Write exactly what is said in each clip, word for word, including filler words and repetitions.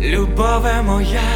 Любове моя,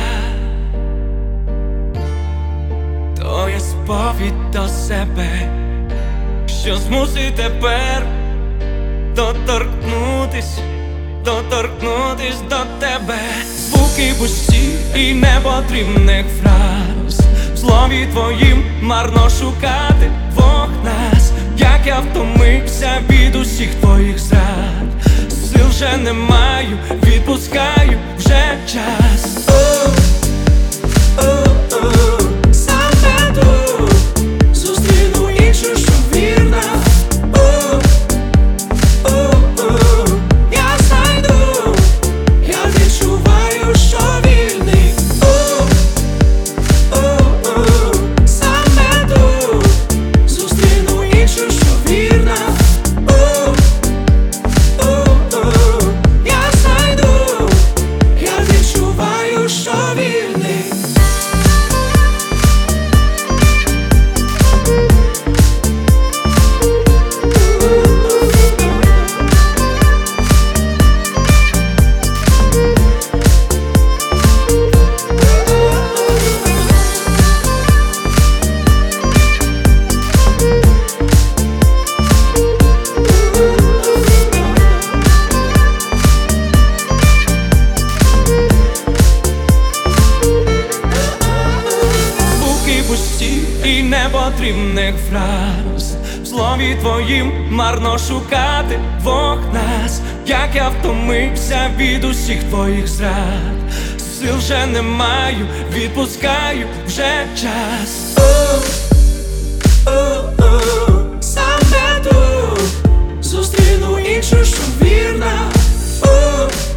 то є сповідь до себе, що змусить тепер доторкнутись, доторкнутись до тебе. Звуки пусті і непотрібних фраз, в слові твоїм марно шукати двох нас. Як я втомився від усіх твоїх зрад, сил вже не маю, відпускаю вже час. О, о, о, саме тут зустріну іншу, що вірна. О, о, о, я знайду, я відчуваю, що вільний. О, о, о, саме тут зустріну іншу, що вірна. О, о, о, я знайду, я відчуваю, що вільний. І непотрібних фраз, в слові твоїм марно шукати двох нас. Як я втомився від усіх твоїх зрад, сил вже не маю, відпускаю вже час. О, о, о, саме тут зустріну іншу, що вірна. О,